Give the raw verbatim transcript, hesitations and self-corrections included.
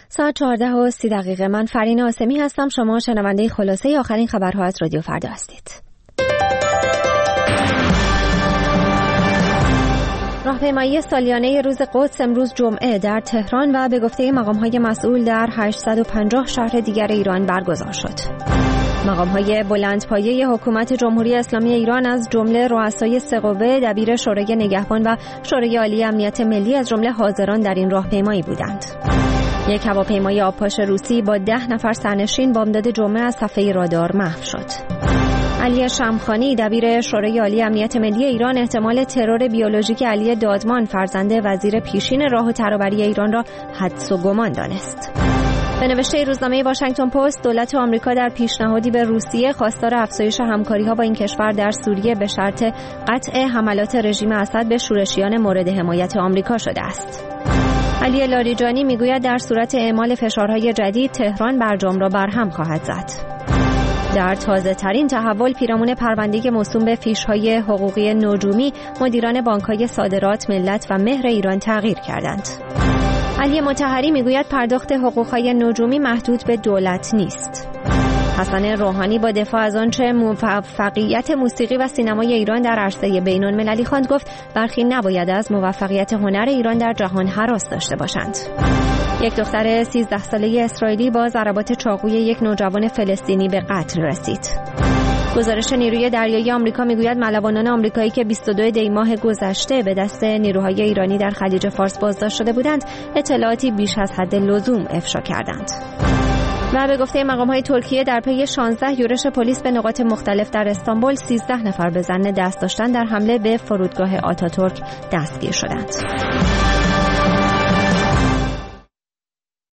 ساعت چهارده و سی دقیقه. من فرین آسمی هستم. شما شنونده خلاصه آخرین خبرها از رادیو فردا هستید. راهپیمایی سالیانه روز قدس امروز جمعه در تهران و به گفته مقام‌های مسئول در هشتصد و پنجاه شهر دیگر ایران برگزار شد. مقام‌های بلندپایه حکومت جمهوری اسلامی ایران از جمله رؤسای سه قوه، دبیر شورای نگهبان و شورای عالی امنیت ملی از جمله حاضران در این راهپیمایی بودند. یک هواپیمای آبپاش روسی با ده نفر سرنشین بامداد جمعه از صفحه رادار محو شد. علی شمخانی، دبیر شورای عالی امنیت ملی ایران، احتمال ترور بیولوژیک علی دادمان فرزند وزیر پیشین راه و ترابری ایران را حدس و گمان دانست. به نوشته روزنامه واشنگتن پست، دولت آمریکا در پیشنهادی به روسیه خواستار افزایش همکاری‌ها با این کشور در سوریه به شرط قطع حملات رژیم اسد به شورشیان مورد حمایت آمریکا شده است. علی لاریجانی میگوید در صورت اعمال فشارهای جدید تهران برجام را برهم خواهد زد. در تازه ترین تحول، پیرامون پرونده موسوم به فیش‌های حقوقی نجومی، مدیران بانک‌های صادرات، ملت و مهر ایران تغییر کردند. علی مطهری میگوید پرداخت حقوق‌های نجومی محدود به دولت نیست. حسن روحانی با دفاع از آنچه موفقیت موسیقی و سینمای ایران در عرصه بین‌المللی خواند گفت برخی نباید از موفقیت هنر ایران در جهان هراس داشته باشند. یک دختر سیزده ساله اسرائیلی با ضربات چاقوی یک نوجوان فلسطینی به قتل رسید. گزارش نیروی دریایی آمریکا میگوید ملوانان آمریکایی که بیست و دو دی ماه گذشته به دست نیروهای ایرانی در خلیج فارس بازداشت شده بودند، اطلاعاتی بیش از حد لزوم افشا کردند. و به گفته مقام‌های ترکیه در پی شانزده یورش پلیس به نقاط مختلف در استانبول، سیزده نفر به ظن دست داشتن در حمله به فرودگاه آتاتورک دستگیر شدند.